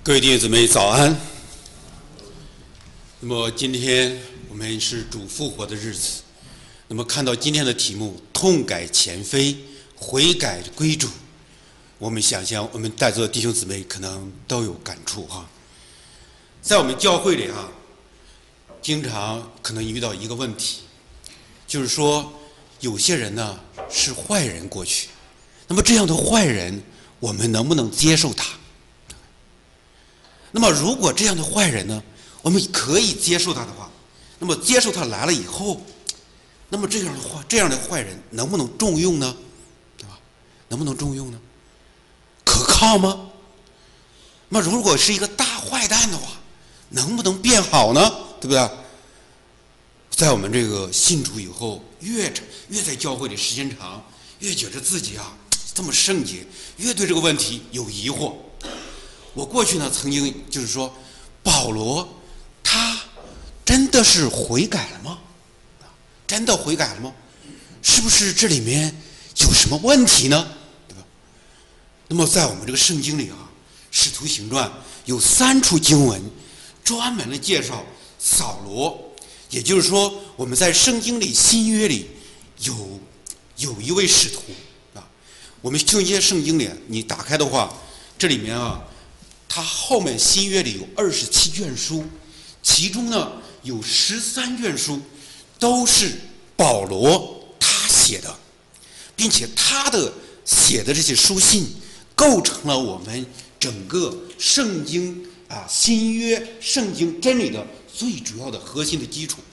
各位弟兄姊妹早安。那么今天我们是主复活的日子，那么看到今天的题目痛改前非，悔改归主，我们想象我们在座的弟兄姊妹可能都有感触哈。在我们教会里经常可能遇到一个问题，就是说有些人呢是坏人过去，那么这样的坏人我们能不能接受他？那么如果这样的坏人呢，我们可以接受他的话，那么接受他来了以后，那么这样的坏人能不能重用呢？对吧？能不能重用呢？可靠吗？那么如果是一个大坏蛋的话，能不能变好呢？对不对？在我们这个信主以后，越在教会里时间长，越觉得自己这么圣洁，越对这个问题有疑惑。我过去呢曾经就是说，保罗他真的是悔改了吗？真的悔改了吗？是不是这里面有什么问题呢？对吧？那么在我们这个圣经里使徒行传有3处经文专门的介绍扫罗，也就是说我们在圣经里新约里有一位使徒我们旧约圣经里你打开的话，这里面它后面新约里有27卷书，其中呢有13卷书都是保罗他写的，并且他的写的这些书信构成了我们整个圣经新约圣经真理的最主要的核心的基础。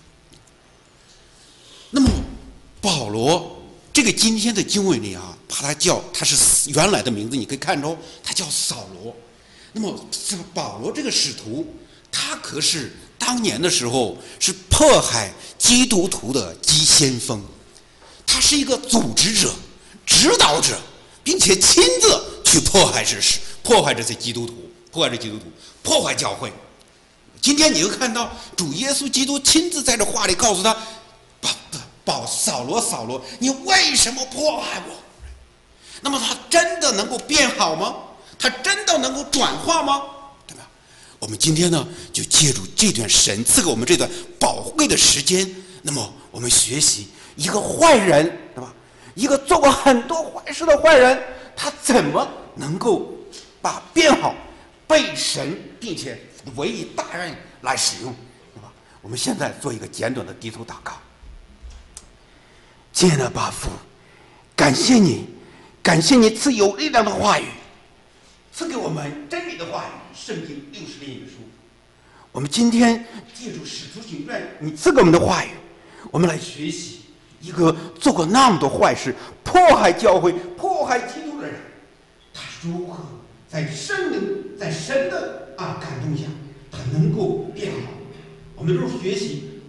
那么保罗这个今天的经文里他是原来的名字，你可以看出他叫扫罗。那么这个保罗这个使徒，他可是当年的时候是迫害基督徒的急先锋，他是一个组织者、指导者，并且亲自去迫害这些基督徒，破坏教会。今天你会看到主耶稣基督亲自在这话里告诉他，扫罗，你为什么迫害我？那么他真的能够变好吗？他真的能够转化吗？对吧？我们今天呢，就借助这段神赐给我们这段宝贵的时间，那么我们学习一个坏人，对吧？一个做过很多坏事的坏人，他怎么能够变好，被神并且委以大任来使用，对吧？我们现在做一个简短的低头祷告。亲爱的爸父，感谢你赐有力量的话语，赐给我们真理的话语，圣经60年书。我们今天借助使徒行传你赐给我们的话语，我们来学习一个做过那么多坏事、迫害教会、迫害基督的人，他如何在神的感动下，他能够变好。我们都是学习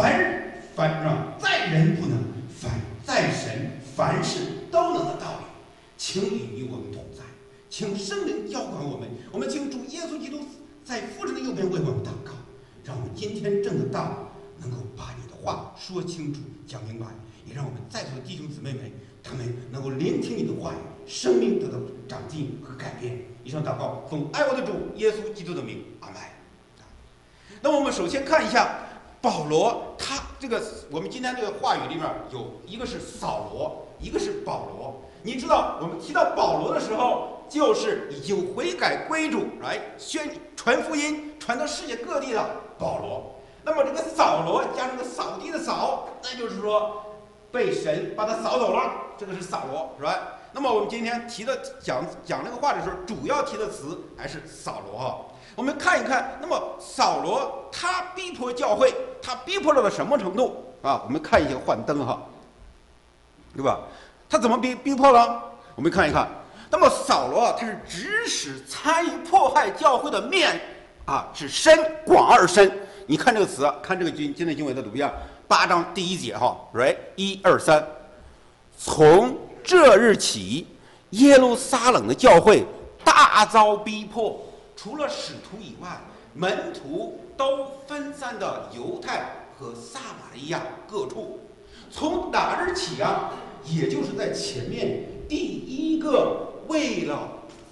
在人不能，在神凡事都能的道理。请你与我们同在，请圣灵浇灌我们，我们请主耶稣基督在父神的右边为我们祷告，让我们今天正的道能够把你的话说清楚讲明白，也让我们在座的弟兄姊妹们他们能够聆听你的话语，生命得到长进和改变。以上祷告奉爱我的主耶稣基督的名，阿们。那么我们首先看一下保罗，他这个我们今天这个话语里面有一个是扫罗，一个是保罗。你知道我们提到保罗的时候，就是已经悔改归主来传福音传到世界各地的保罗。那么这个扫罗加上个扫地的扫，那就是说被神把他扫走了，这个是扫罗，是吧？那么我们今天提的讲这个话的时候，主要提的词还是扫罗我们看一看，那么扫罗他逼迫教会，他逼迫到了什么程度我们看一下幻灯对吧？他怎么逼迫呢？我们看一看。那么扫罗他是指使参与迫害教会的面是深，广而深。你看这个词，看这个今天经文的读样，8章第1节right 1、2、3。从这日起，耶路撒冷的教会大遭逼迫，除了使徒以外，门徒都分散到犹太和撒玛利亚各处。从哪日起也就是在前面第一个为了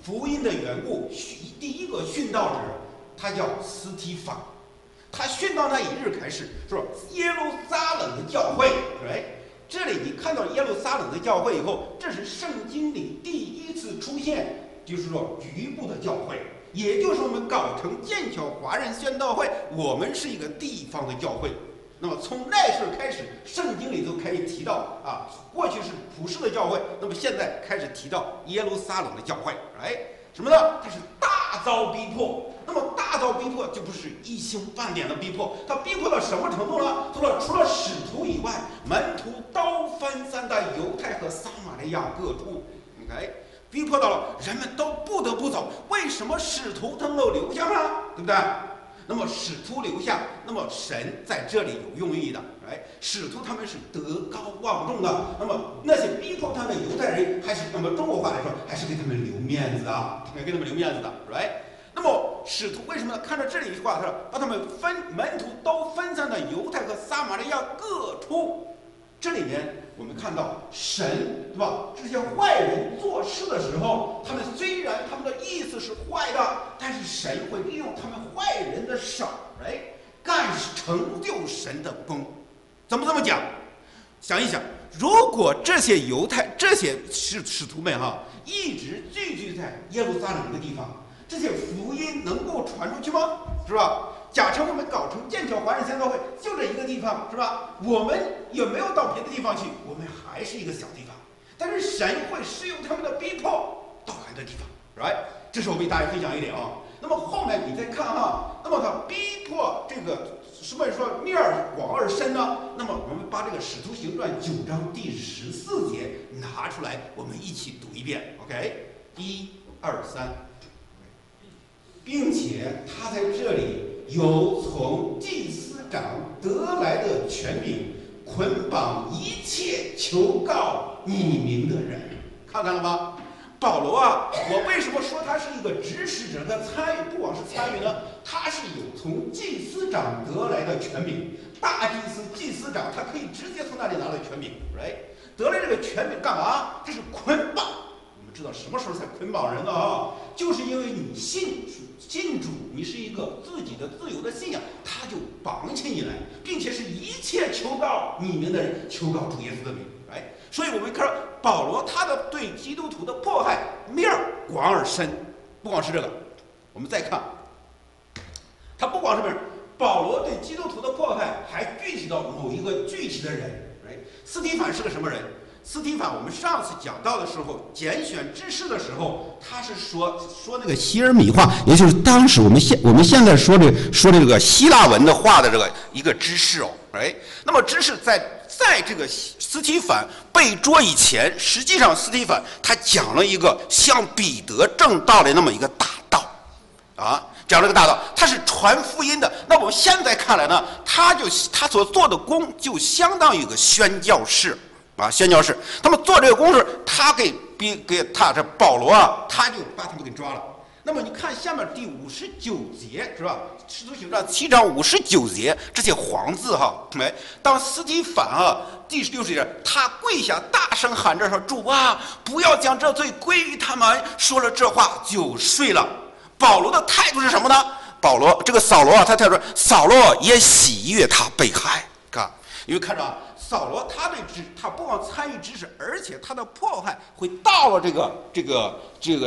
福音的缘故，第一个殉道者他叫斯提法，他殉道那一日开始，说耶路撒冷的教会，这里你看到耶路撒冷的教会以后，这是圣经里第一次出现，就是说局部的教会，也就是我们搞成剑桥华人宣道会，我们是一个地方的教会。那么从那时候开始，圣经里头开始提到啊，过去是普世的教会，那么现在开始提到耶路撒冷的教会，什么呢？它是大遭逼迫。那么大遭逼迫就不是一星半点的逼迫，它逼迫到什么程度呢？除了使徒以外，门徒都分散在犹太和撒玛利亚各处，逼迫到了人们都不得不走。为什么使徒能够留下呢？对不对？那么使徒留下，那么神在这里有用意的，使徒他们是德高望重的，那么那些逼迫他们犹太人，还是那么中国话来说，还是给他们留面子的，给他们留面子的，那么使徒为什么看到这里一句话，他说把他们门徒都分散在犹太和撒玛利亚各处。这里面我们看到神，对吧？这些坏人做事的时候，他们虽然他们的意思是坏的，但是神会利用他们坏人的手，成就神的功。怎么这么讲？想一想，如果这些使徒们一直聚居在耶路撒冷这个地方，这些福音能够传出去吗？是吧？假设我们搞成剑桥华人宣道会，就这一个地方，是吧？我们也没有到别的地方去，我们还是一个小地方。但是神会使用他们的逼迫到很多地方，这是我为大家分享一点啊。那么后面你再看那么他逼迫这个什么说面儿广而深呢？那么我们把这个《使徒行传》9章第14节拿出来，我们一起读一遍。1、2、3，并且他在这里有从祭司长得来的权柄，捆绑一切求告匿名的人。看了吗？保罗我为什么说他是一个指使者的参与？不光是参与呢，他是有从祭司长得来的权柄。大祭司、祭司长，他可以直接从那里拿来权柄，得来这个权柄干嘛？他是捆绑。我们知道什么时候才捆绑人呢？就是因为你信主，你是一个自己的自由的信仰，他就绑起你来，并且是一切求告匿名的人求告主耶稣的名，所以我们看保罗他的对基督徒的迫害面广而深，不光是这个，我们再看，他不光是保罗对基督徒的迫害，还具体到某一个具体的人，斯提反是个什么人？斯提反，我们上次讲到的时候，拣选执事的时候，他是说那个希尔米话，也就是当时我们现在说这个希腊文的话的这个一个执事那么执事在这个斯提反被捉以前，实际上斯提反他讲了一个向彼得正道的那么一个大道讲了个大道，他是传福音的。那我们现在看来呢，他所做的工就相当于一个宣教士。宣教士，他们做这个工事，他给他这保罗他就把他们给抓了。那么你看下面第59节是吧？使徒行传7章59节，这些黄字当斯提反第60节，他跪下大声喊着说：“主不要将这罪归于他们。”说了这话就睡了。保罗的态度是什么呢？扫罗他态度说，扫罗也喜悦他被害，因为看着扫罗他不光参与指使，而且他的迫害会到了这个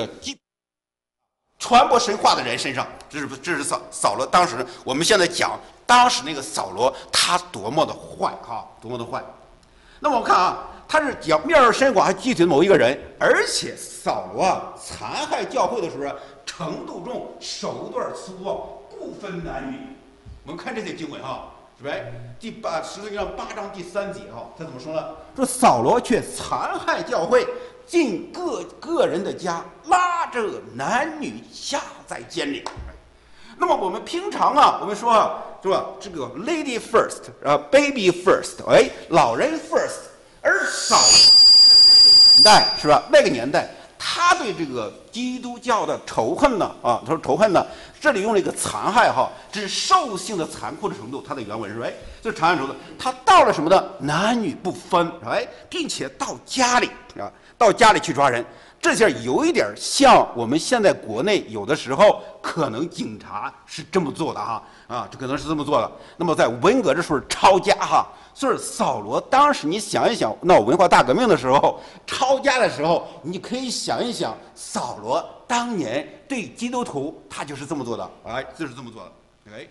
传播神话的人身上。这是扫罗当时我们现在讲当时那个扫罗他多么的坏多么的坏。那么我们看他是讲面儿深广，还具体某一个人，而且扫罗残害教会的时候程度重，手段粗暴，不分男女。我们看这些经文是不是？使徒行传8章第3节他怎么说呢？说扫罗却残害教会，进个人的家，拉着男女下在监里。那么我们平常我们说是吧？这个 lady first baby first， 老人 first， 而扫罗年代是吧？那个年代，他对这个基督教的仇恨呢他说仇恨呢，这里用了一个残害这是兽性的残酷的程度，它的原文是就是残害程度。他到了什么呢？男女不分并且到家里去抓人。 这下有一点像我们现在国内有的时候可能警察是这么做的这可能是这么做的。那么在文革的时候抄家所以扫罗当时你想一想，闹文化大革命的时候抄家的时候，你可以想一想，扫罗当年对基督徒他就是这么做的，就是这么做的，对。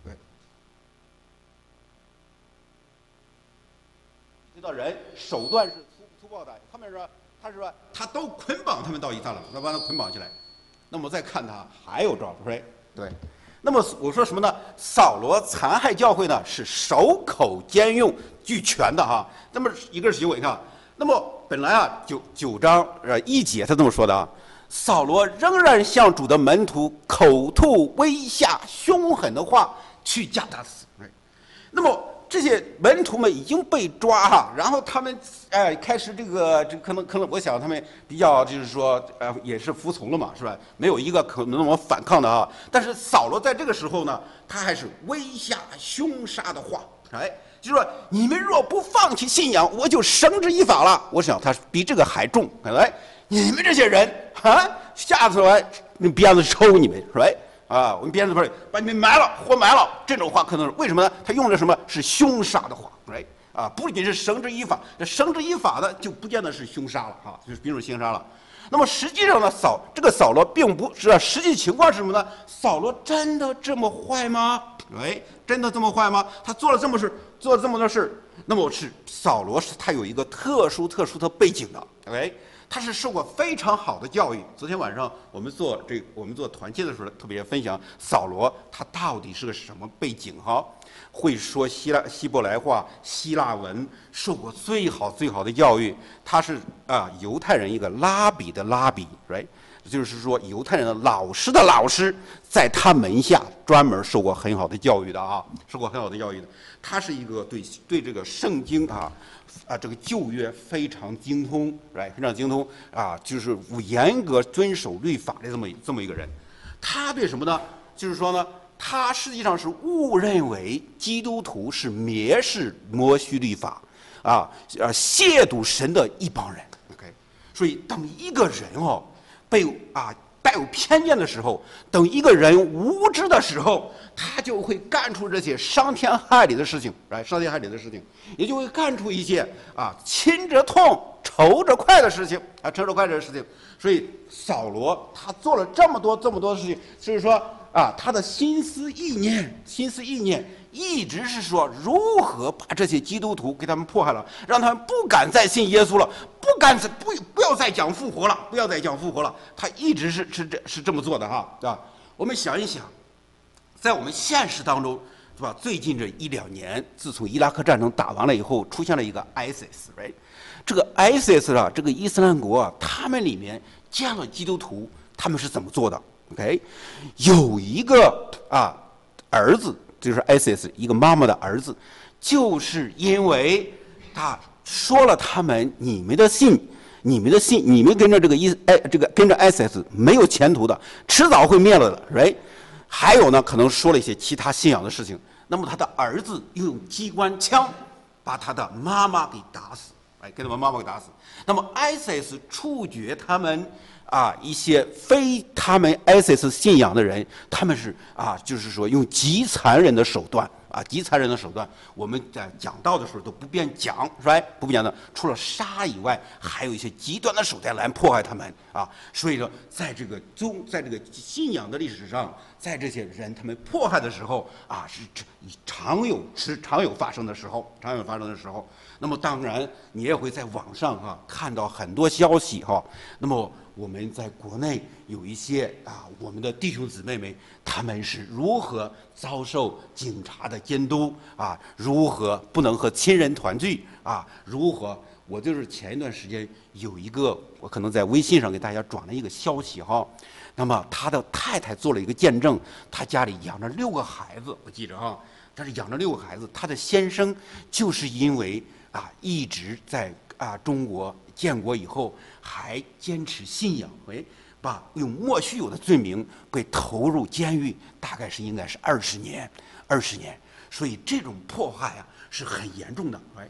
这道人手段是粗暴的，后面说他都捆绑他们到以撒了，把他捆绑起来。那么再看他还有招，对。那么我说什么呢？扫罗残害教会呢，是守口兼用俱全的那么一个是行为那么本来9章1节他这么说的扫罗仍然向主的门徒口吐威吓、凶狠的话去加他死。那么这些门徒们已经被抓然后他们开始这个可能我想他们比较就是说也是服从了嘛，是吧？没有一个可能那么反抗的但是扫罗在这个时候呢，他还是威吓凶杀的话，就是说你们若不放弃信仰，我就绳之以法了。我想他比这个还重，你们这些人下次来用鞭子抽你们，是吧？我们鞭子把你们活埋了，这种话可能是为什么呢？他用的什么是凶杀的话，不仅是绳之以法，这绳之以法的就不见得是凶杀了就是比如凶杀了。那么实际上呢，这个扫罗并不是实际情况是什么呢？扫罗真的这么坏吗？真的这么坏吗？他做了这么多事，那么扫罗是他有一个特殊的背景的，他是受过非常好的教育。昨天晚上我们做团契的时候，特别分享扫罗他到底是个什么背景会说希伯来话、希腊文，受过最好的教育。他是犹太人一个拉比的拉比，就是说犹太人的老师的老师，在他门下专门受过很好的教育的他是一个对这个圣经这个旧约非常精通，非常精通就是严格遵守律法的这么一个人。他对什么呢？就是说呢，他实际上是误认为基督徒是蔑视摩西律法亵渎神的一帮人。所以当一个人被带有偏见的时候，等一个人无知的时候，他就会干出这些伤天害理的事情，也就会干出一些亲着痛仇着快的事情所以扫罗他做了这么多的事情，就是说他的心思意念一直是说如何把这些基督徒给他们迫害了，让他们不敢再信耶稣了，不要再讲复活了，他一直是这么做的我们想一想，在我们现实当中，是吧？最近这1-2年，自从伊拉克战争打完了以后，出现了一个 ISIS，这个 ISIS 这个伊斯兰国他们里面见了基督徒，他们是怎么做的有一个儿子，就是 ISIS 一个妈妈的儿子，就是因为他说了你们跟着跟着 ISIS 没有前途的，迟早会灭了的，还有呢，可能说了一些其他信仰的事情。那么他的儿子又用机关枪把他的妈妈给打死，给他们妈妈给打死。那么 ISIS 处决他们一些非他们 ISIS 信仰的人，他们是就是说用极残忍的手段我们在讲道的时候都不便讲，不便讲，除了杀以外，还有一些极端的手段来迫害他们所以说，在这个信仰的历史上，在这些人他们迫害的时候是常有发生的时候，那么当然你也会在网上看到很多消息那么我们在国内有一些我们的弟兄姊妹们，他们是如何遭受警察的监督如何不能和亲人团聚如何我就是前一段时间有一个，我可能在微信上给大家转了一个消息那么他的太太做了一个见证，他家里养着6个孩子，我记着但是养着6个孩子，他的先生就是因为一直在中国建国以后还坚持信仰，用莫须有的罪名被投入监狱，大概应该是20年，所以这种迫害是很严重的。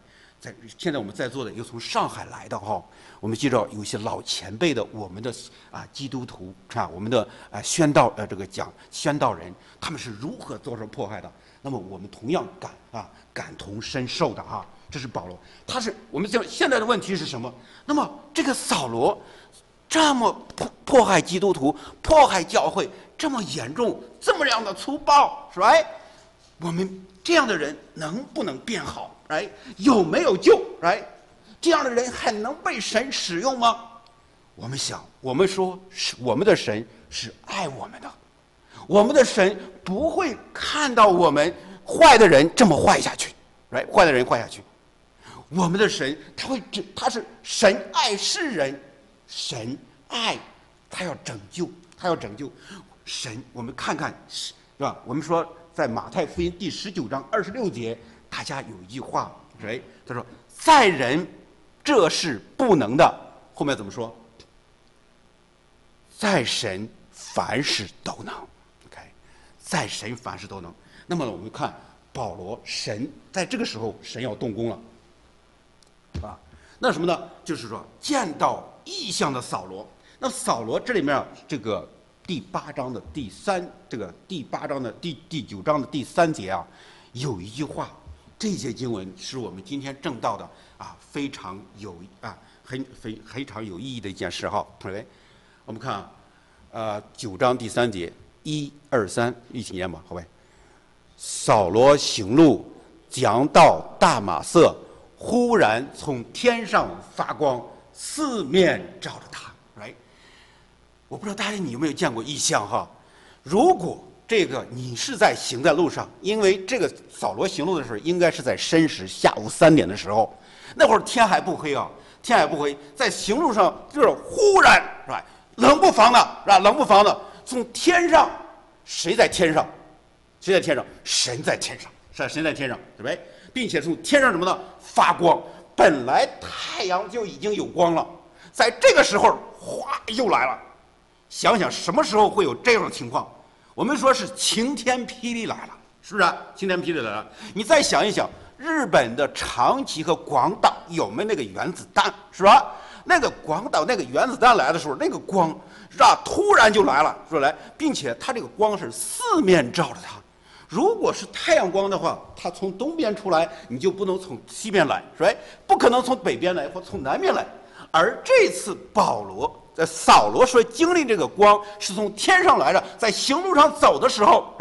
现在我们在座的又从上海来的哈，我们记着有一些老前辈的我们的基督徒我们的宣道宣道人，他们是如何遭受迫害的？那么我们同样感同身受的哈。这是保罗，我们现在的问题是什么？那么这个扫罗这么迫害基督徒、迫害教会，这么严重、这么样的粗暴，是吧？我们这样的人能不能变好？有没有救？这样的人还能被神使用吗？我们说我们的神是爱我们的，我们的神不会看到我们坏的人这么坏下去，坏的人坏下去。我们的神他是神爱世人，神爱他要拯救，神。我们看看是吧？我们说在马太福音第19章26节，大家有一句话，他说在人这是不能的，后面怎么说？在神凡事都能。在神凡事都能。那么我们看保罗，神在这个时候神要动工了。那什么呢？就是说见到异象的扫罗。那扫罗这里面这个第8章的第9章的第3节有一句话，这些经文是我们今天正道的非常有非常有意义的一件事哈。我们看9章第3节，1、2、3，一起念吧，好呗。扫罗行路，将到大马色。忽然从天上发光，四面照着他。我不知道大家你有没有见过异象哈？如果这个你是在行在路上，因为这个扫罗行路的时候，应该是在申时下午3点的时候，那会儿天还不黑天还不黑，在行路上就是忽然是吧？冷不防的从天上，谁在天上？神在天上，神在天上，对不对？并且从天上什么呢？发光。本来太阳就已经有光了，在这个时候哗又来了。想想什么时候会有这样的情况？我们说是晴天霹雳来了，是不是？晴天霹雳来了。你再想一想，日本的长崎和广岛有没有那个原子弹？是吧？那个广岛那个原子弹来的时候，那个光突然就来了，说来，并且它这个光是四面照着它。如果是太阳光的话，它从东边出来，你就不能从西边来，是吧？不可能从北边来或从南边来。而这次扫罗说经历这个光是从天上来的，在行路上走的时候，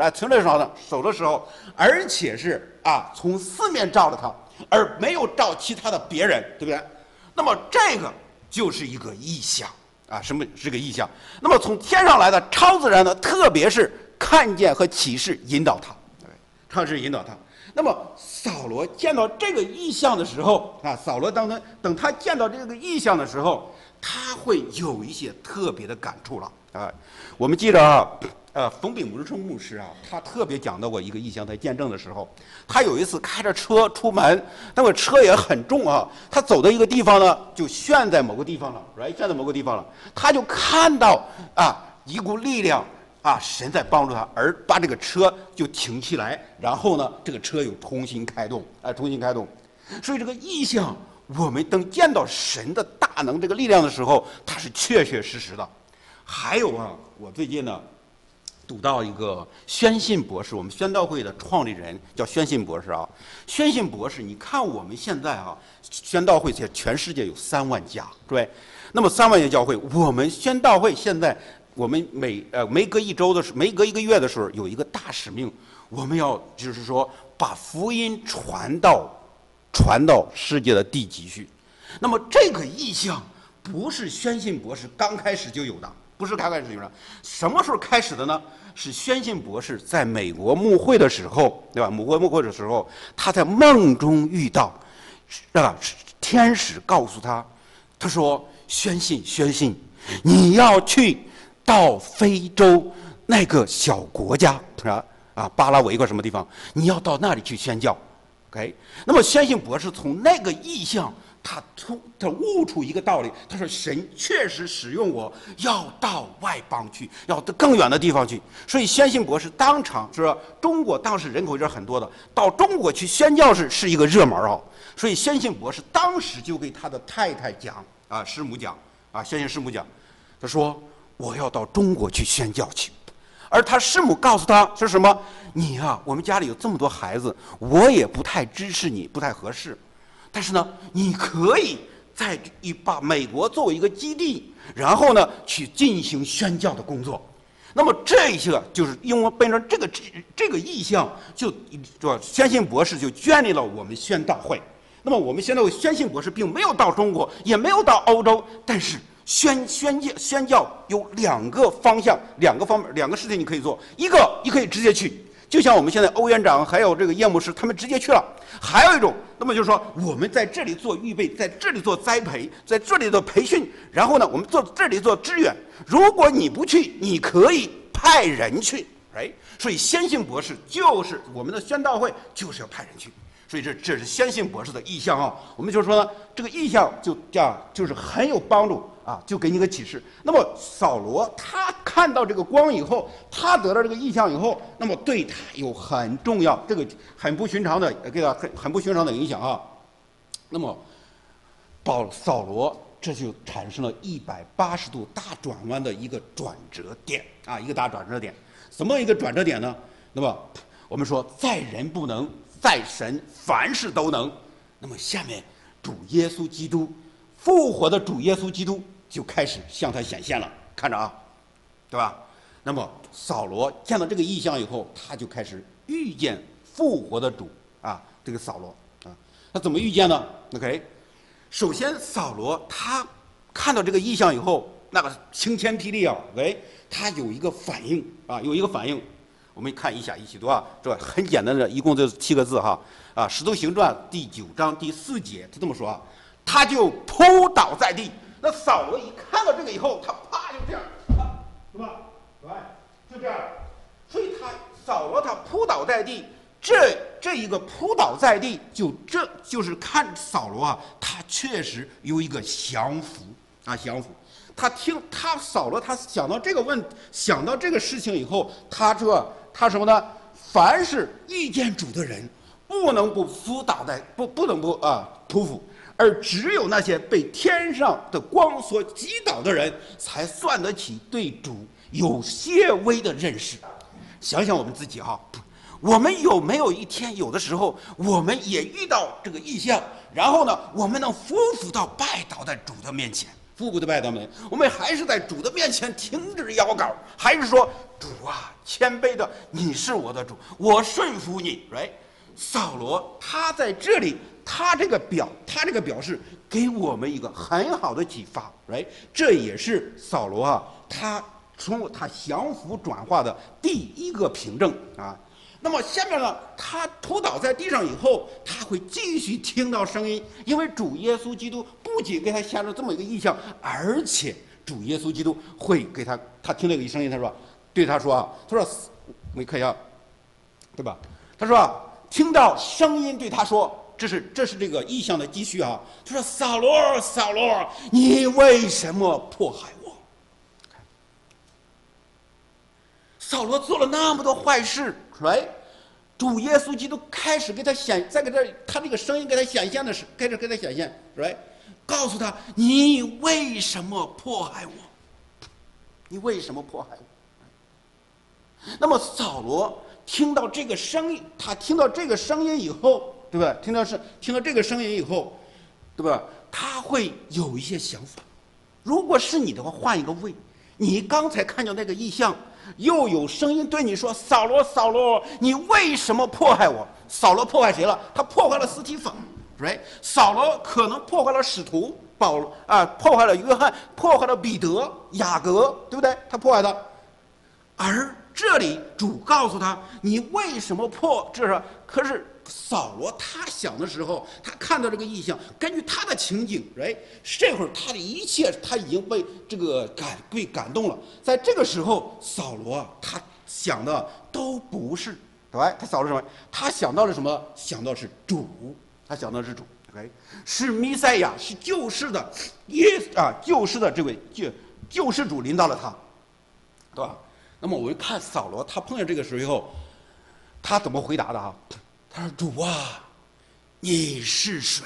而且是从四面照着他，而没有照其他的别人，对不对？那么这个就是一个异象什么是个异象？那么从天上来的超自然的，特别是看见和启示引导他。那么扫罗见到这个异象的时候等他见到这个异象的时候，他会有一些特别的感触了我们记得冯秉如牧师他特别讲到过一个异象，在见证的时候，他有一次开着车出门，那个车也很重他走到一个地方呢，就陷在某个地方了，他就看到一股力量。神在帮助他，而把这个车就停起来，然后呢，这个车又重新开动。所以这个异象，我们等见到神的大能这个力量的时候，它是确确实实的。还有我最近呢，读到一个宣信博士，我们宣道会的创立人叫宣信博士宣信博士，你看我们现在宣道会在全世界有3万家，对。那么3万家教会，我们宣道会现在。我们每隔1周的时候，每隔1个月的时候，有一个大使命，我们要就是说把福音传到世界的地极去。那么这个意向不是宣信博士刚开始就有的，什么时候开始的呢？是宣信博士在美国牧会的时候，对吧？美国牧会的时候，他在梦中遇到，天使告诉他，他说：“宣信，你要去。”到非洲那个小国家巴拉维个什么地方，你要到那里去宣教。那么宣信博士从那个意象他悟出一个道理，他说神确实使用我，要到外邦去，要到更远的地方去。所以先信博士当场是吧？中国当时人口也是很多的，到中国去宣教是一个热门啊。所以先信博士当时就给他的太太讲啊，师母讲啊，先信师母讲，他说我要到中国去宣教去。而他师母告诉他是什么？你啊，我们家里有这么多孩子，我也不太支持你，不太合适。但是呢，你可以把美国作为一个基地，然后呢去进行宣教的工作。那么这些就是因为奔着这个意向，就先信博士就建立了我们宣道会。那么我们现在先信博士并没有到中国，也没有到欧洲，但是宣教有两个方向，两个方面，两个事情你可以做。一个你可以直接去，就像我们现在欧院长还有这个叶牧师他们直接去了。还有一种，那么就是说我们在这里做预备，在这里做栽培，在这里做培训，然后呢我们这里做支援。如果你不去，你可以派人去，所以先信博士就是我们的宣道会就是要派人去。所以这是先信博士的意向啊。我们就说呢，这个意向就是很有帮助啊，就给你个启示。那么扫罗他看到这个光以后，他得到这个意向以后，那么对他有很重要，这个很不寻常的，给他很不寻常的影响啊。那么扫罗这就产生了180度大转弯的一个转折点啊，一个大转折点。什么一个转折点呢？那么我们说在人不能，在神凡事都能。那么下面主耶稣基督复活的主耶稣基督就开始向他显现了，看着啊，对吧？那么扫罗见到这个异象以后，他就开始遇见复活的主啊，这个扫罗啊，他怎么遇见呢 ？OK， 首先扫罗他看到这个异象以后，那个晴天霹雳啊 ，OK， 他有一个反应啊，有一个反应。我们看一起读啊，这很简单的，一共就7个字哈啊，《使徒行传》第9章第4节，他这么说啊，他就扑倒在地。那扫罗一看到这个以后，他啪就这样，是吧？就这样。所以扫罗他扑倒在地，这一个扑倒在地，就是看扫罗啊，他确实有一个降服啊，降服。扫罗他想到这个事情以后，他什么呢？凡是遇见主的人，不能不匍匐，而只有那些被天上的光所击倒的人，才算得起对主有些微的认识。想想我们自己哈，我们有没有一天，有的时候我们也遇到这个异象，然后呢，我们能匍匐到拜倒在主的面前？匍匐的拜倒面，我们还是在主的面前挺直腰杆，还是说主啊，谦卑的你是我的主，我顺服你。扫罗他在这里，他这个表示给我们一个很好的启发。这也是扫罗啊，他降服转化的第一个凭证啊。那么下面呢，他扑倒在地上以后，他会继续听到声音，因为主耶稣基督不仅给他显了这么一个意象，而且主耶稣基督会给他听了一个声音，他说，对他说啊，他说，我们看一下，对吧？他说啊，听到声音对他说，这是这个意象的继续啊。他说，扫罗，扫罗，你为什么迫害我？扫罗做了那么多坏事，主耶稣基督开始给他他这个声音给他显现的是，开始给他显现，告诉他你为什么迫害我？你为什么迫害我？那么扫罗听到这个声音，他听到这个声音以后，对吧？听到这个声音以后，对吧？他会有一些想法。如果是你的话，换一个位，你刚才看到那个异象。又有声音对你说：“扫罗，扫罗，你为什么迫害我？”扫罗迫害谁了？他迫害了司提反，扫罗可能迫害了使徒保罗啊，迫害了约翰，迫害了彼得、雅各，对不对？他迫害他。而这里主告诉他：“你为什么这是？”可是扫罗他想的时候，他看到这个异象，根据他的情景，这会儿他的一切他已经被这个被感动了。在这个时候，扫罗他想的都不是，对吧？他扫罗什么？他想到了什么？想到是主，他想到是主。 是弥赛亚，是救世的救世的这位救世主临到了他，对吧？那么我们看扫罗，他碰见这个时候以后，他怎么回答的啊？他说：“主啊，你是谁？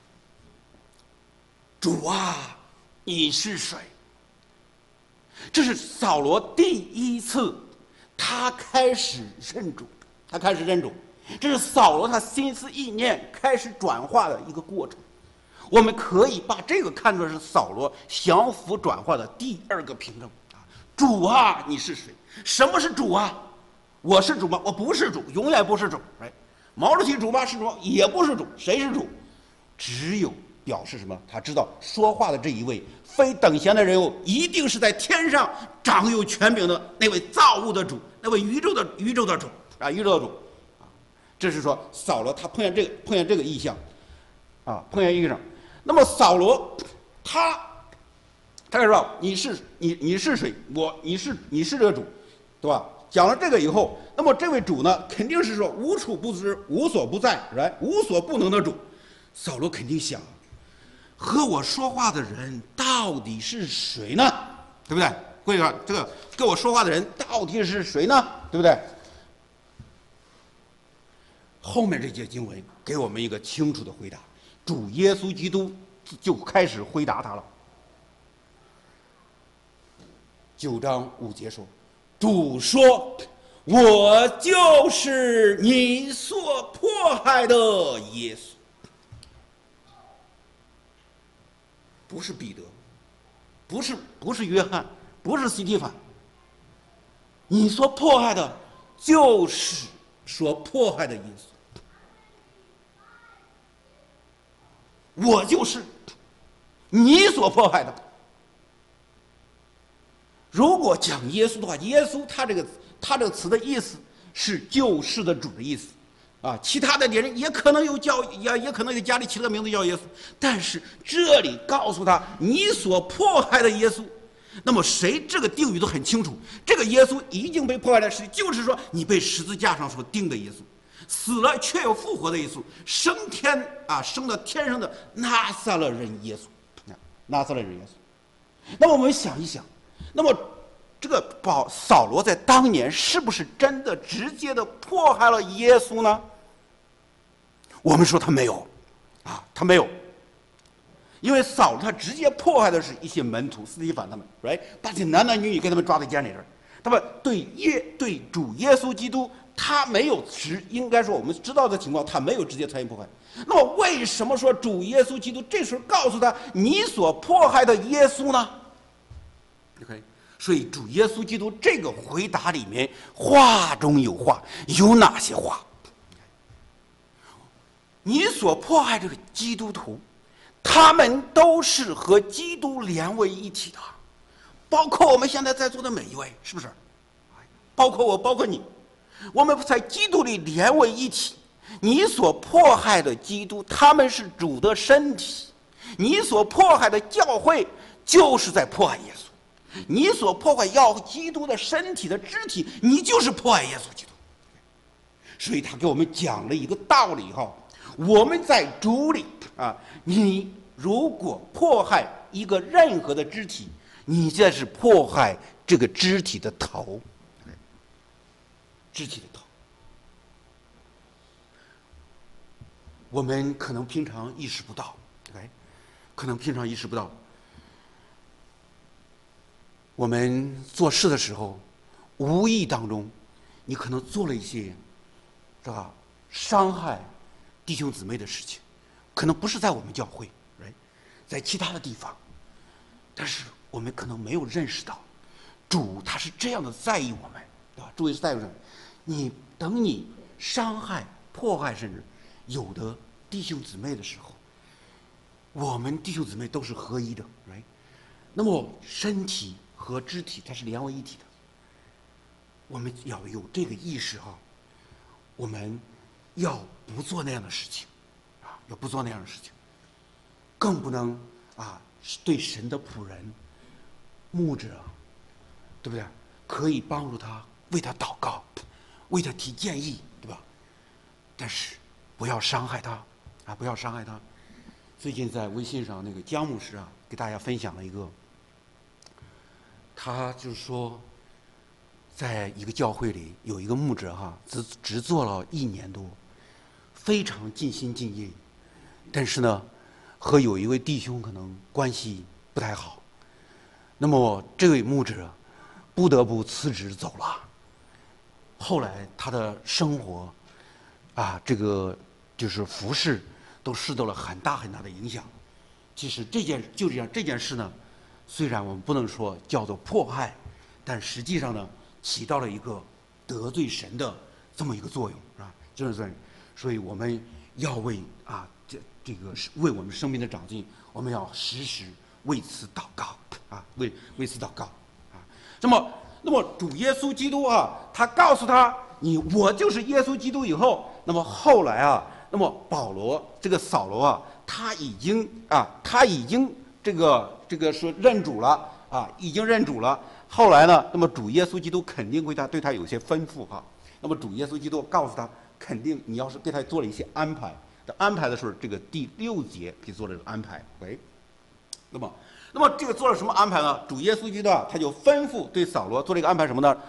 主啊，你是谁？”这是扫罗第一次，他开始认主，这是扫罗他心思意念开始转化的一个过程。我们可以把这个看作是扫罗降服转化的第二个凭证啊！主啊，你是谁？什么是主啊？我是主吗？我不是主，永远不是主。毛主席主吗？是主吗？也不是主。谁是主？只有表示什么？他知道说话的这一位非等闲的人物，一定是在天上掌有权柄的那位造物的主，那位宇宙的主啊，宇宙的主啊！这是说扫罗他碰见这个意象啊，碰见意象。那么扫罗他说你是谁？你是这个主，对吧？讲了这个以后，那么这位主呢，肯定是说无处不知、无所不在、无所不能的主。扫罗肯定想，和我说话的人到底是谁呢？对不对？各位说，这个跟我说话的人到底是谁呢？对不对？后面这节经文给我们一个清楚的回答，主耶稣基督就开始回答他了。9章5节说，主说：“我就是你所迫害的耶稣。”不是彼得，不是约翰，不是西提反，你所迫害的，就是所迫害的耶稣。我就是你所迫害的。如果讲耶稣的话，耶稣他这个词的意思是救世的主的意思。其他的人也可能有也可能给家里起了个名字叫耶稣，但是这里告诉他你所迫害的耶稣，那么谁这个定语都很清楚，这个耶稣已经被迫害了，就是说你被十字架上所钉的耶稣，死了却又复活的耶稣，升到天上的拿撒勒人耶稣，拿撒勒人耶稣。那么我们想一想，那么这个扫罗在当年是不是真的直接的迫害了耶稣呢？我们说他没有，他没有，因为扫罗他直接迫害的是一些门徒，司提反他们，把这男男女女给他们抓在监里边。那么对主耶稣基督，他没有应该说我们知道的情况，他没有直接参与迫害。那么为什么说主耶稣基督这时候告诉他你所迫害的耶稣呢？所以主耶稣基督这个回答里面话中有话，有哪些话？你所迫害这个基督徒，他们都是和基督连为一体的，包括我们现在在座的每一位，是不是？包括我，包括你，我们在基督里连为一体。你所迫害的基督，他们是主的身体；你所迫害的教会，就是在迫害耶稣。你所破坏基督的身体的肢体，你就是迫害耶稣基督。所以他给我们讲了一个道理我们在主里你如果迫害一个任何的肢体，你这是迫害这个肢体的头，肢体的头。我们可能平常意识不到，我们做事的时候，无意当中，你可能做了一些，是吧？伤害弟兄姊妹的事情，可能不是在我们教会，在其他的地方，但是我们可能没有认识到，主他是这样的在意我们，对吧？主也是在意我们。等你伤害、迫害，甚至有的弟兄姊妹的时候，我们弟兄姊妹都是合一的，那么身体和肢体它是连为一体的，我们要有这个意识我们要不做那样的事情，要不做那样的事情，更不能对神的仆人、牧者，对不对？可以帮助他，为他祷告，为他提建议，对吧？但是不要伤害他，不要伤害他。 最近在微信上那个姜牧师啊，给大家分享了一个，他就是说，在一个教会里有一个牧者哈，只做了1年多，非常尽心尽力，但是呢，和有一位弟兄可能关系不太好，那么这位牧者不得不辞职走了。后来他的生活啊，这个就是服饰都受到了很大很大的影响。其实这件事呢，虽然我们不能说叫做迫害，但实际上呢，起到了一个得罪神的这么一个作用，是吧？就是，所以我们要为啊这个为我们生命的长进，我们要时时为此祷告啊，为此祷告啊。那么主耶稣基督啊，他告诉他我就是耶稣基督以后，那么后来啊，那么保罗这个扫罗啊，他已经这个说认主了啊，已经认主了。后来呢，那么主耶稣基督肯定会对他有些吩咐哈。那么主耶稣基督告诉他，肯定你要是给他做了一些安排。安排的时候，这个第6节给做了这个安排。那么这个做了什么安排呢？主耶稣基督啊，他就吩咐对扫罗做了一个安排什么呢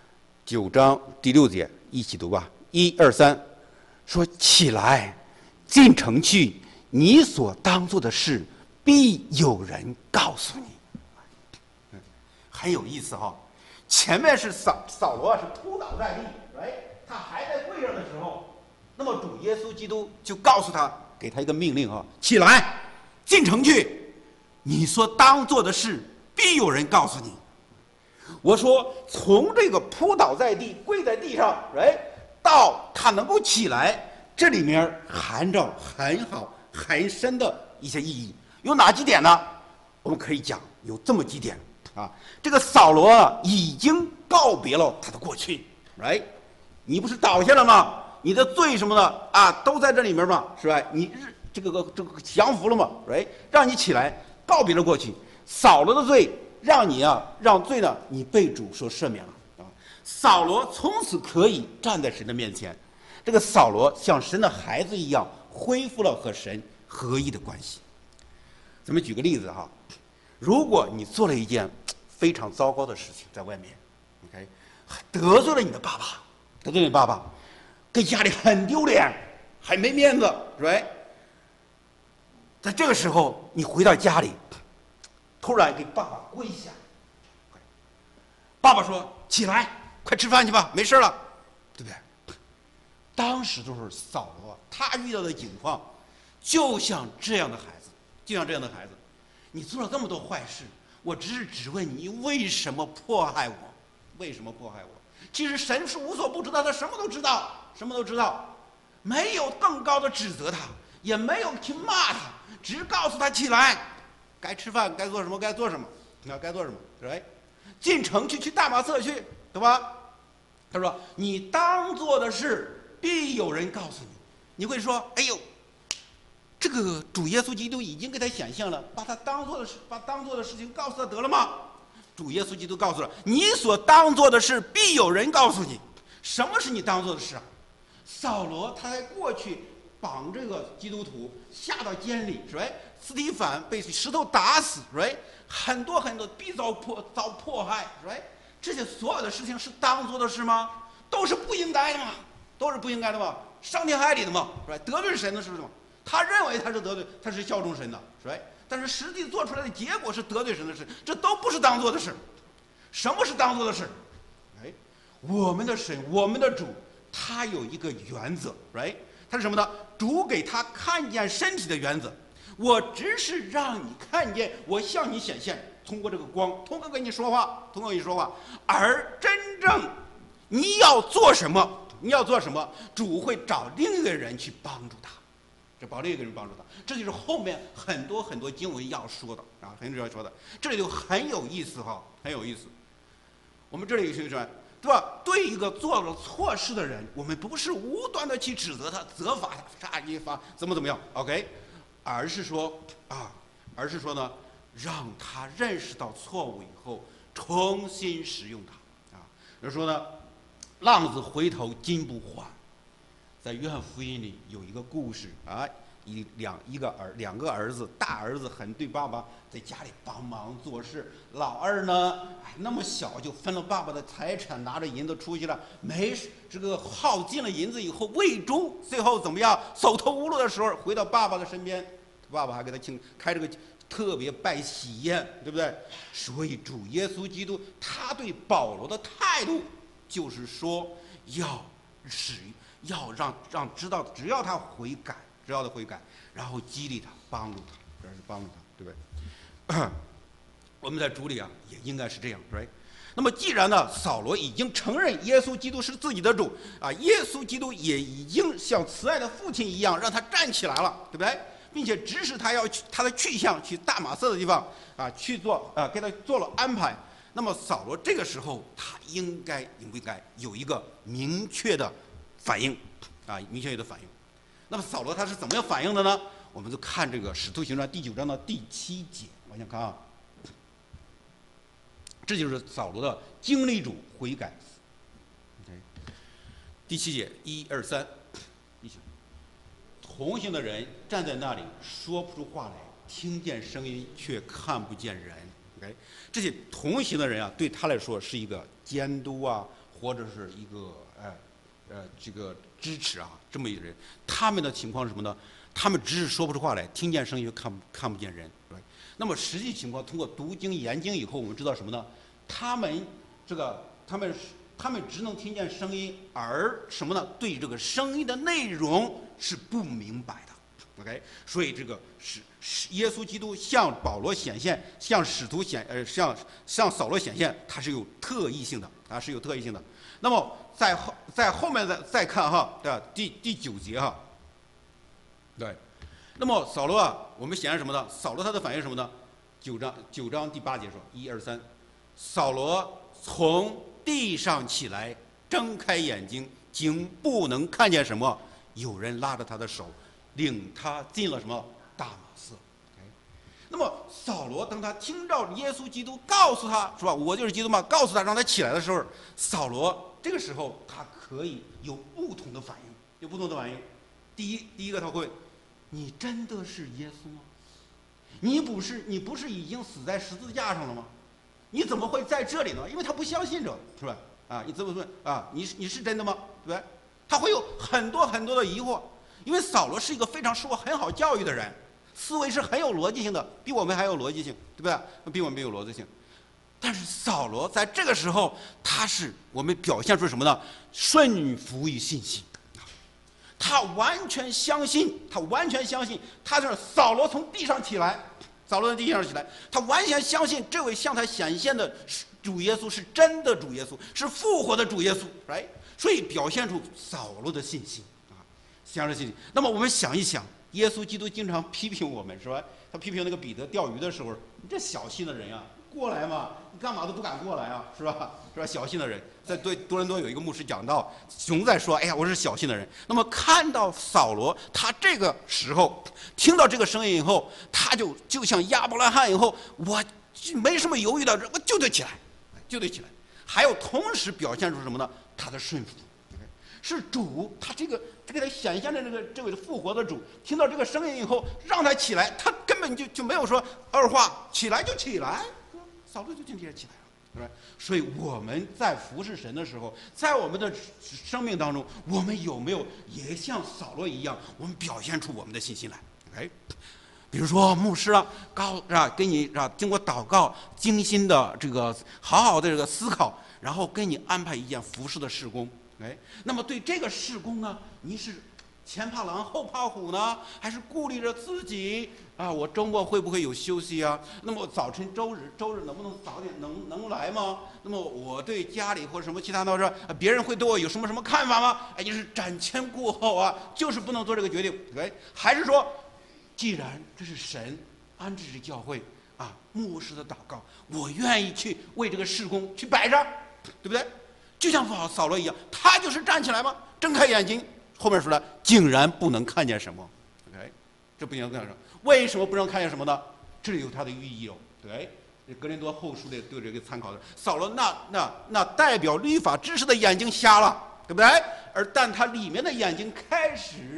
？9章第6节一起读吧，1、2、3，说起来，进城去，你所当做的事，必有人告诉你。很有意思哈。前面是扫罗是扑倒在地，他还在跪上的时候，那么主耶稣基督就告诉他，给他一个命令哈，起来，进城去，你所当做的事，必有人告诉你。我说，从这个扑倒在地、跪在地上，到他能够起来，这里面含着很深的一些意义。有哪几点呢？我们可以讲有这么几点啊。这个扫罗啊，已经告别了他的过去，你不是倒下了吗？你的罪什么的啊，都在这里面嘛，是吧？你这个降服了嘛，让你起来，告别了过去。扫罗的罪让罪呢，你被主所赦免了啊。扫罗从此可以站在神的面前。这个扫罗像神的孩子一样，恢复了和神合一的关系。咱们举个例子哈，如果你做了一件非常糟糕的事情，在外面 得罪了你的爸爸，跟家里很丢脸，很没面子，在这个时候，你回到家里，突然给爸爸跪下，爸爸说：“起来，快吃饭去吧，没事了，对不对？”当时就是扫罗他遇到的情况，就像这样的孩子，你做了这么多坏事，我只问你为什么迫害我？其实神是无所不知道，他什么都知道，没有更高的指责他，也没有去骂他，只告诉他起来，该吃饭，该做什么，进城去大马色去，对吧？他说：“你当做的事，必有人告诉你。”你会说：“哎呦，这个主耶稣基督已经给他显现了，把当做的事情告诉他得了吗？”主耶稣基督告诉了你所当做的事，必有人告诉你。什么是你当做的事啊？扫罗他在过去绑这个基督徒下到监里，斯提反被石头打死，很多必遭迫害，这些所有的事情是当做的事吗？都是不应该的嘛，伤天害理的嘛，得罪神的事嘛。他认为他是他是效忠神的，但是实际做出来的结果是得罪神的事，这都不是当做的事。什么是当做的事？我们的神，我们的主，他有一个原则，他是什么呢？主给他看见身体的原则。我只是让你看见，我向你显现，通过这个光，通过跟你说话，而真正你要做什么，主会找另一个人去帮助他。这就是后面很多经文要说的啊，这里就很有意思哈，我们这里是说，对吧？对一个做了错事的人，我们不是无端的去指责他、责罚他、杀一罚怎么样 ，OK， 而是说呢，让他认识到错误以后，重新使用它啊。比如说呢，浪子回头金不换。在约翰福音里有一个故事啊， 两个儿子，大儿子很对爸爸在家里帮忙做事，老二呢，那么小就分了爸爸的财产，拿着银子出去了，没事，这个耗尽了银子以后喂猪，最后怎么样，走投无路的时候回到爸爸的身边，爸爸还给他开这个特别办喜宴，对不对？所以主耶稣基督他对保罗的态度就是说，要让知道，只要他悔改，然后激励他，帮助他，对不对？我们在主里啊，也应该是这样 ，right？ 那么既然呢，扫罗已经承认耶稣基督是自己的主啊，耶稣基督也已经像慈爱的父亲一样让他站起来了，对不对？并且指使他要去他的去向，去大马色的地方啊，去做给他做了安排。那么扫罗这个时候他应不应该有一个明确的反应啊？明确的反应。那么扫罗他是怎么样反应的呢？我们就看这个《使徒行传》第9章的第7节，往下看啊。这就是扫罗的经历主悔改。第7节，1、2、3，同行的人站在那里，说不出话来，听见声音却看不见人。OK， 这些同行的人啊，对他来说是一个监督啊，或者是一个这个支持啊，这么一个人。他们的情况是什么呢？他们只是说不出话来，听见声音却看不见人。那么实际情况，通过读经研经以后，我们知道什么呢？他们只能听见声音，而什么呢？对这个声音的内容是不明白的。OK， 所以这个是耶稣基督向保罗显现，向使徒向扫罗显现，它是有特异性的啊，是有特异性的。那么在后面再看哈，对吧？第9节哈，对。那么扫罗啊，我们显然什么呢？扫罗他的反应是什么呢？9章第8节说，1、2、3，扫罗从地上起来，睁开眼睛，竟不能看见什么。有人拉着他的手，领他进了什么大马色。那么扫罗当他听到耶稣基督告诉他是吧，我就是基督嘛，告诉他让他起来的时候，扫罗这个时候他可以有不同的反应，第一个他会，你真的是耶稣吗？你不是已经死在十字架上了吗？你怎么会在这里呢？因为他不相信这，是吧？啊，你怎么说啊？你是真的吗？对不对？他会有很多的疑惑，因为扫罗是一个非常受过很好教育的人，思维是很有逻辑性的，比我们还有逻辑性，对不对？比我们有逻辑性。但是扫罗在这个时候，我们表现出什么呢？顺服与信心。他完全相信，他就是扫罗从地上起来，他完全相信这位向他显现的主耶稣是真的主耶稣，是复活的主耶稣， right？ 所以表现出扫罗的信心啊，信心。那么我们想一想，耶稣基督经常批评我们，是吧？他批评那个彼得钓鱼的时候，你这小心的人呀，过来嘛，你干嘛都不敢过来啊，是吧？小心的人，在多伦多有一个牧师讲到，熊在说，哎呀，我是小心的人。那么看到扫罗，他这个时候听到这个声音以后，他就像亚伯拉罕以后，我没什么犹豫的，我就得起来。还有同时表现出什么呢？他的顺服，是主，他这个给他显现的这位复活的主，听到这个声音以后，让他起来，他根本就没有说二话，起来就起来，扫罗就今天起来了。所以我们在服侍神的时候，在我们的生命当中，我们有没有也像扫罗一样，我们表现出我们的信心来？哎，比如说牧师啊，给你经过祷告，精心的这个好好的这个思考，然后给你安排一件服侍的事工。哎，那么对这个事工呢，你是前怕狼后怕虎呢，还是顾虑着自己啊？我周末会不会有休息啊？那么早晨周日能不能早点能来吗？那么我对家里或者什么其他的说，别人会对我有什么看法吗？哎，你是瞻前顾后啊，就是不能做这个决定。对，还是说，既然这是神安置这教会啊，牧师的祷告，我愿意去为这个事工去摆上，对不对？就像扫罗一样，他就是站起来吗？睁开眼睛。后面说了，竟然不能看见什么 ，OK， 这不能看见什么？为什么不能看见什么呢？这里有它的寓意哦，对，哥林多后书里对这个参考的。扫罗那代表律法知识的眼睛瞎了，对不对？但他里面的眼睛开始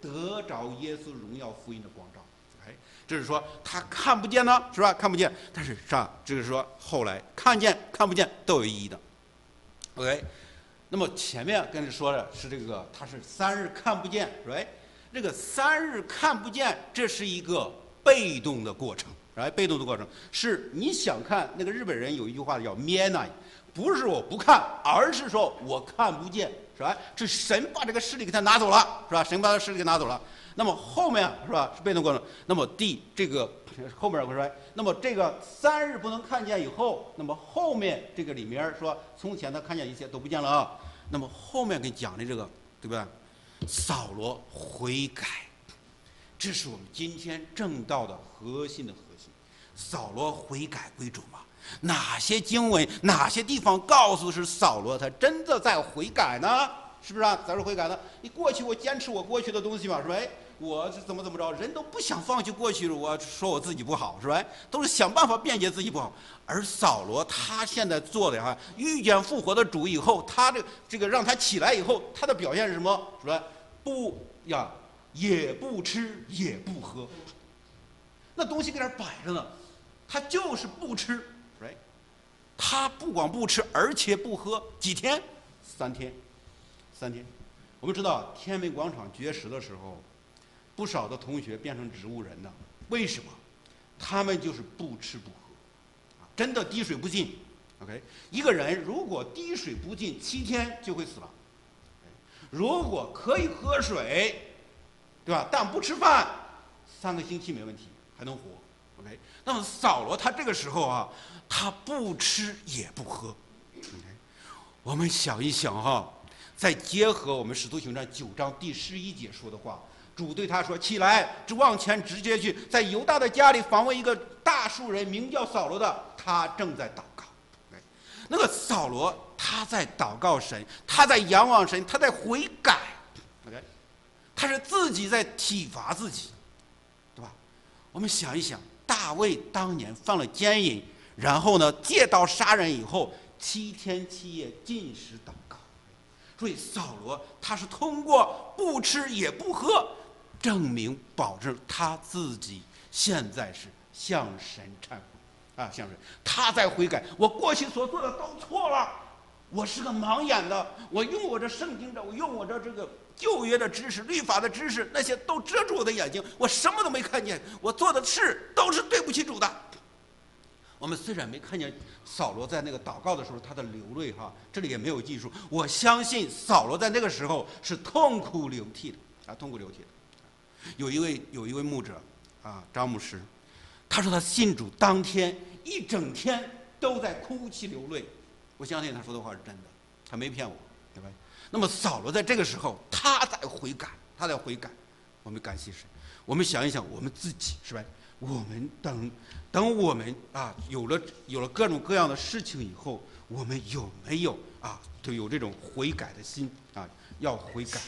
得着耶稣荣耀福音的光照。哎，这是说他看不见呢，是吧？看不见，但是是吧？这个说后来看见看不见都有意义的。OK， 那么前面跟你说的是这个，他是3日看不见，是吧？这个3日看不见，这是一个被动的过程。来，被动的过程是你想看，那个日本人有一句话叫“見ない”，不是我不看，而是说我看不见，是吧？是神把这个视力给他拿走了，是吧？神把他视力给拿走了。那么后面是吧？是被动过程。那么这个后面是吧？那么这个3日不能看见以后，那么后面这个里面说，从前他看见一切都不见了啊。那么后面给你讲的这个，对不对？扫罗悔改。这是我们今天正道的核心的核心。扫罗悔改归主吗？哪些经文、哪些地方告诉是扫罗他真的在悔改呢？是不是啊？在这悔改呢？你过去我坚持我过去的东西嘛，是吧？我是怎么着？人都不想放弃过去，我说我自己不好，是吧？都是想办法辩解自己不好。而扫罗他现在做的哈，遇见复活的主以后，他这个让他起来以后，他的表现是什么？是吧？也不吃也不喝，那东西搁那摆着呢，他就是不吃， right？ 他不光不吃，而且不喝，几天？3天。我们知道天安门广场绝食的时候，不少的同学变成植物人呢。为什么？他们就是不吃不喝，真的滴水不进。OK， 一个人如果滴水不进7天就会死了。如果可以喝水，对吧？但不吃饭，3个星期没问题，还能活。OK， 那么扫罗他这个时候啊，他不吃也不喝。OK， 我们想一想哈，再结合我们使徒行传9章第11节说的话，主对他说：“起来，往前直接去，在犹大的家里访问一个大数人，名叫扫罗的，他正在祷告。” OK， 那个扫罗他在祷告神，他在仰望神，他在悔改。OK， 他是自己在体罚自己，对吧？我们想一想，大卫当年犯了奸淫，然后呢借刀杀人以后，7天7夜禁食祷告。所以扫罗他是通过不吃也不喝，证明保证他自己现在是向神忏悔啊，向神，他在悔改，我过去所做的都错了，我是个盲眼的，我用我这圣经的，我用我这个旧约的知识、律法的知识，那些都遮住我的眼睛，我什么都没看见，我做的事都是对不起主的。我们虽然没看见扫罗在那个祷告的时候他的流泪哈，这里也没有记述，我相信扫罗在那个时候是痛哭流涕的啊，痛哭流涕的。有一位牧者啊，张牧师，他说他信主当天一整天都在哭泣流泪，我相信他说的话是真的，他没骗我，对吧？那么扫罗在这个时候他在悔改，我们感谢神。我们想一想我们自己，是吧？我们等我们啊有了各种各样的事情以后，我们有没有啊就有这种悔改的心啊？要悔改，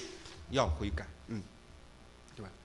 对吧？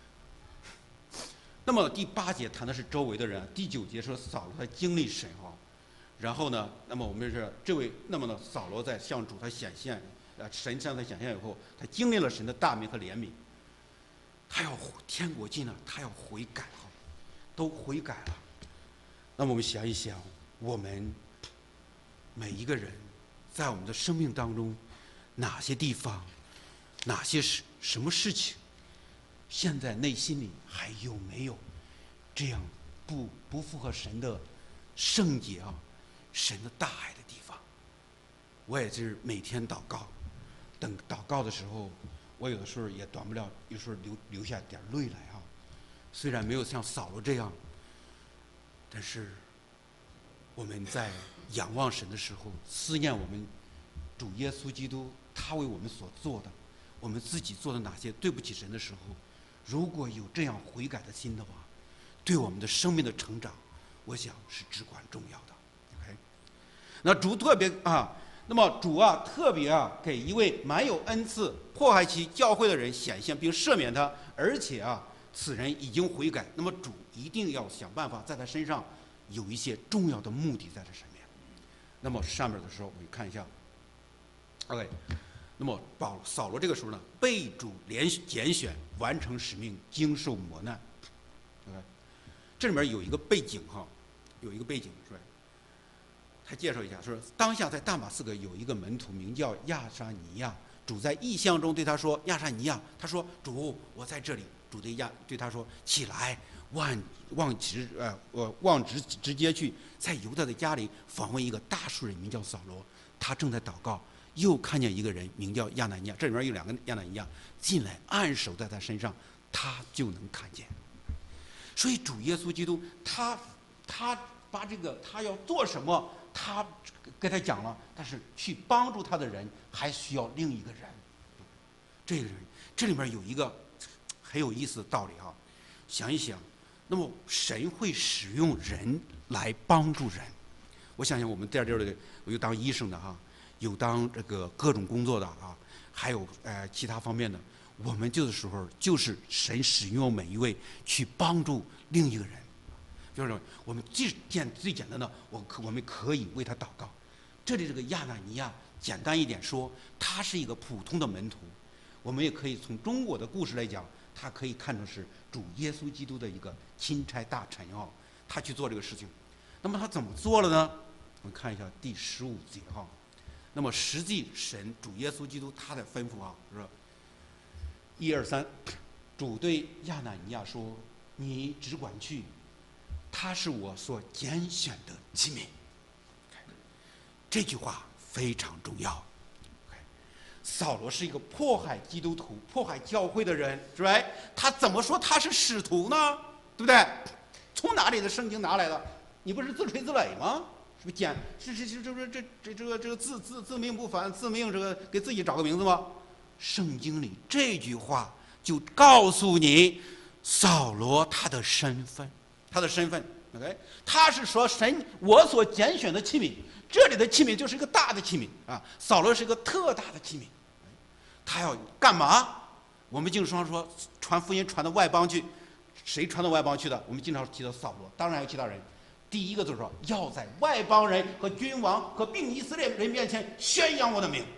那么第8节谈的是周围的人，第9节说扫罗他经历神哈，然后呢，那么我们是这位，那么呢，扫罗在向主他显现，神向他显现以后，他经历了神的大名和怜悯，他要天国近了，他要悔改哈，都悔改了。那么我们想一想，我们每一个人在我们的生命当中，哪些地方，哪些什么事情，现在内心里还有没有这样不符合神的圣洁啊，神的大爱的地方？我也是每天祷告，等祷告的时候，我有的时候也短不了，有时候流下点泪来哈。虽然没有像扫罗这样，但是我们在仰望神的时候，思念我们主耶稣基督他为我们所做的，我们自己做的哪些对不起神的时候，如果有这样悔改的心的话，对我们的生命的成长，我想是至关重要的。OK， 那主特别啊，那么主啊特别啊给一位满有恩赐迫害其教会的人显现并赦免他，而且啊此人已经悔改，那么主一定要想办法在他身上有一些重要的目的在这上面。那么上面的时候我们看一下 ，OK， 那么扫罗这个时候呢，被主拣选，完成使命，经受磨难。这里面有一个背景哈，有一个背景是吧？他介绍一下，说当下在大马士革有一个门徒名叫亚沙尼亚，主在异象中对他说：“亚沙尼亚，他说主，我在这里。”主对他说：“起来，往直接去，在犹大的家里访问一个大数人，名叫扫罗，他正在祷告。”又看见一个人名叫亚拿尼亚，这里面有2个亚拿尼亚进来，按手在他身上，他就能看见。所以主耶稣基督他把这个他要做什么，他跟他讲了，但是去帮助他的人还需要另一个人。这个人这里面有一个很有意思的道理啊，想一想，那么神会使用人来帮助人。我想想，我们在这里有当医生的哈，有当这个各种工作的啊，还有其他方面的，我们这个时候就是神使用每一位去帮助另一个人。就是我们最简单的，我们可以为他祷告。这里这个亚拿尼亚，简单一点说，他是一个普通的门徒。我们也可以从中国的故事来讲，他可以看成是主耶稣基督的一个钦差大臣啊，他去做这个事情。那么他怎么做了呢？我们看一下第15节哈。那么实际神主耶稣基督他的吩咐啊，说1、2、3，主对亚拿尼亚说：“你只管去，他是我所拣选的器皿。”这句话非常重要。扫罗是一个迫害基督徒、迫害教会的人，是吧？他怎么说他是使徒呢？对不对？从哪里的圣经拿来的？你不是自吹自擂吗？是不是这个自命不凡，自命这个给自己找个名字吗？圣经里这句话就告诉你，扫罗他的身份，OK， 他是说神我所拣选的器皿，这里的器皿就是一个大的器皿啊，扫罗是一个特大的器皿，他要干嘛？我们经常说传福音传到外邦去，谁传到外邦去的？我们经常提到扫罗，当然还有其他人。第一个就是说，要在外邦人和君王和并以色列人面前宣扬我的名。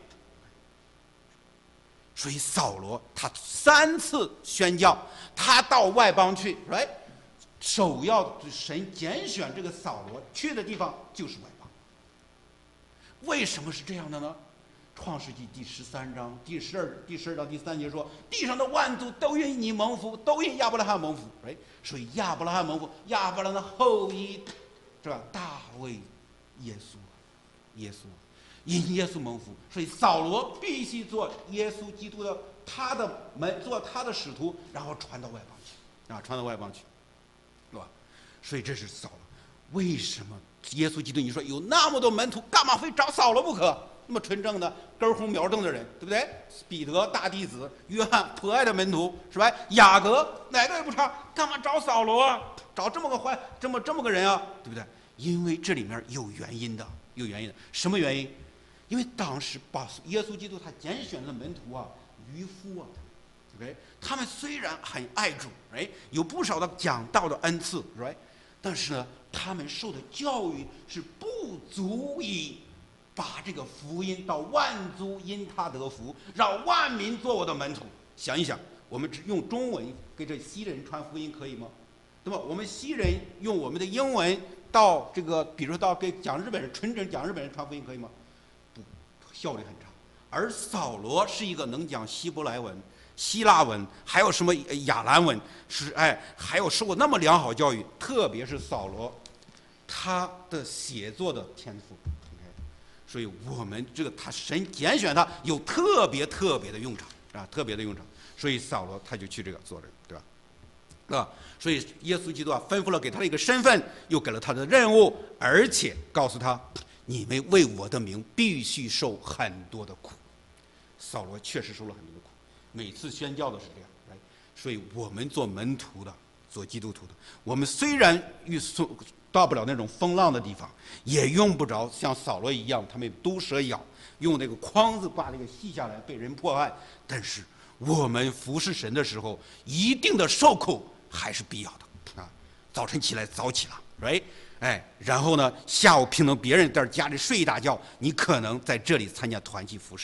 所以扫罗他3次宣教，他到外邦去 ，right？ 首要神拣选这个扫罗去的地方就是外邦。为什么是这样的呢？创世纪第13章第12到第3节说，地上的万族都因你蒙福，都因亚伯拉罕蒙福。哎，所以亚伯拉罕蒙福，亚伯拉罕的后裔，是吧？大卫、耶稣因耶稣蒙福，所以扫罗必须做耶稣基督的做他的使徒，然后传到外邦去啊，传到外邦去，是吧？所以这是扫罗。为什么耶稣基督你说有那么多门徒，干嘛非找扫罗不可？那么纯正的根红苗正的人，对不对？彼得大弟子，约翰颇爱的门徒，是吧？雅各哪个也不差，干嘛找扫罗啊？找这么个坏，这么个人啊，对不对？因为这里面有原因的，什么原因？因为当时把耶稣基督他拣选的门徒啊，渔夫啊 ，OK， 他们虽然很爱主，哎，有不少的讲道的恩赐 ，right， 但是呢，他们受的教育是不足以把这个福音到万族因他得福，让万民做我的门徒。想一想，我们只用中文给这西人传福音可以吗？对吧？我们西人用我们的英文到这个，比如说到给讲日本人纯正讲日本人传福音可以吗？不，效率很差。而扫罗是一个能讲希伯来文、希腊文，还有什么亚兰文，还有受过那么良好教育，特别是扫罗，他的写作的天赋。所以我们这个他神拣选他有特别的用场啊，特别的用场。所以扫罗他就去这个做这个，对吧？啊，所以耶稣基督啊吩咐了给他的一个身份，又给了他的任务，而且告诉他，你们为我的名必须受很多的苦。扫罗确实受了很多的苦，每次宣教的是这样，所以我们做门徒的，做基督徒的，我们虽然到不了那种风浪的地方，也用不着像扫罗一样，他们毒蛇咬，用那个筐子把那个系下来被人迫害。但是我们服侍神的时候，一定的受苦还是必要的啊！早晨起来早起了 ，right？ 然后呢，下午凭着别人在家里睡一大觉，你可能在这里参加团契服侍了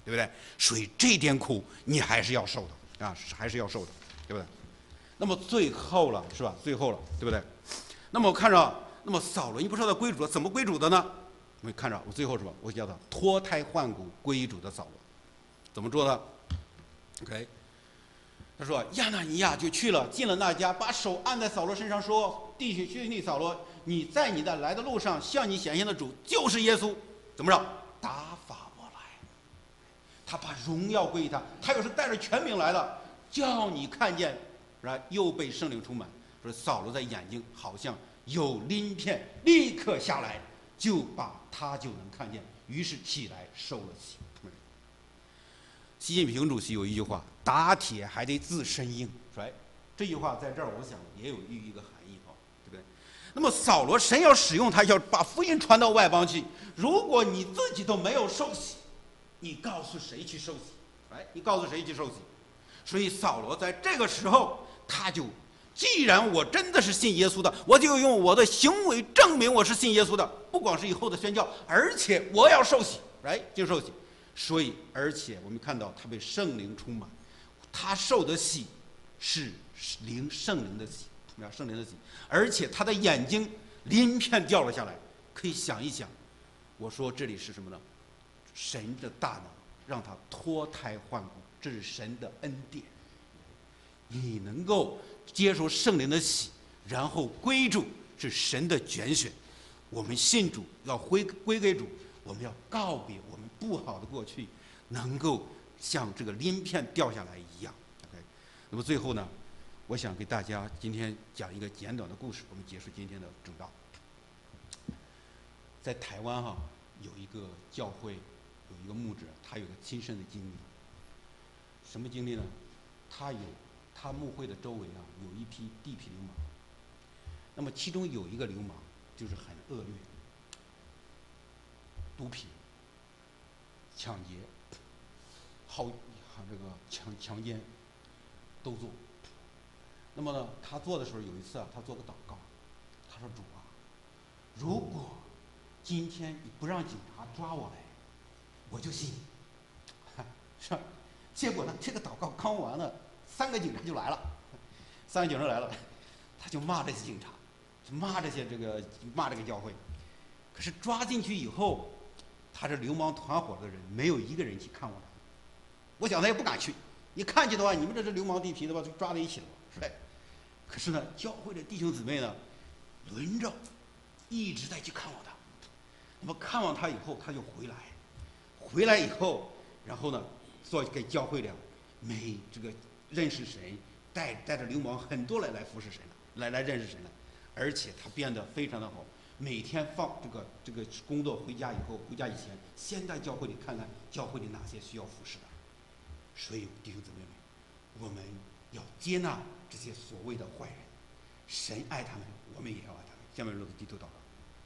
对不对？所以这点苦你还是要受的啊，还是要受的，对不对？那么最后了，是吧？最后了，对不对？那么我看着，那么扫罗，你不说他归主了，怎么归主的呢？我们看着，我最后是吧？我叫他脱胎换骨归主的扫罗，怎么做的 ？OK。他说：“亚拿尼亚就去了，进了那家，把手按在扫罗身上，说：‘弟兄扫罗，你在你的来的路上向你显现的主就是耶稣，怎么着？打发我来。’他把荣耀归于他，他又是带着权柄来的，叫你看见，然后又被圣灵充满。说扫罗的眼睛好像有鳞片，立刻下来，就能看见，于是起来受了洗。”习近平主席有一句话：“打铁还得自身硬。”哎，这句话在这儿，我想也有一个含义啊，对不对？那么扫罗，神要使用他，要把福音传到外邦去。如果你自己都没有受洗，你告诉谁去受洗？哎，你告诉谁去受洗？所以扫罗在这个时候，他就，既然我真的是信耶稣的，我就用我的行为证明我是信耶稣的，不光是以后的宣教，而且我要受洗，哎，就受洗。所以，而且我们看到他被圣灵充满，他受的洗是圣灵的洗，圣灵的洗，而且他的眼睛鳞片掉了下来。可以想一想，我说这里是什么呢？神的大能让他脱胎换骨，这是神的恩典。你能够接受圣灵的洗，然后归主，是神的拣选。我们信主要归给主，我们要告别我们不好的过去，能够像这个鳞片掉下来一样。OK， 那么最后呢，我想给大家今天讲一个简短的故事，我们结束今天的正道。在台湾有一个教会，有一个牧者，他有个亲身的经历。什么经历呢？他牧会的周围有一批地痞流氓。那么其中有一个流氓就是很恶劣，毒品、抢劫、这个强奸都做。那么呢，他做的时候有一次他做个祷告，他说：“主啊，如果今天你不让警察抓我来，我就信。”是吧？结果呢，这个祷告刚完了，3个警察就来了，3个警察来了，他就骂这些警察，就骂这个教会。可是抓进去以后，他这流氓团伙的人没有一个人去看望他。我想他也不敢去，你看去的话，你们这是流氓地痞的话，就抓在一起了，是吧？可是呢，教会的弟兄姊妹呢，轮着一直在去看望他。那么看望他以后，他就回来以后，然后呢，给教会的这个认识神，带着流氓很多来服侍神了，来认识神了，而且他变得非常的好。每天放这个工作回家以后，回家以前先在教会里看看教会里哪些需要服侍的。所以弟兄姊妹们，我们要接纳这些所谓的坏人，神爱他们，我们也要爱他们。下面如果低头祷告。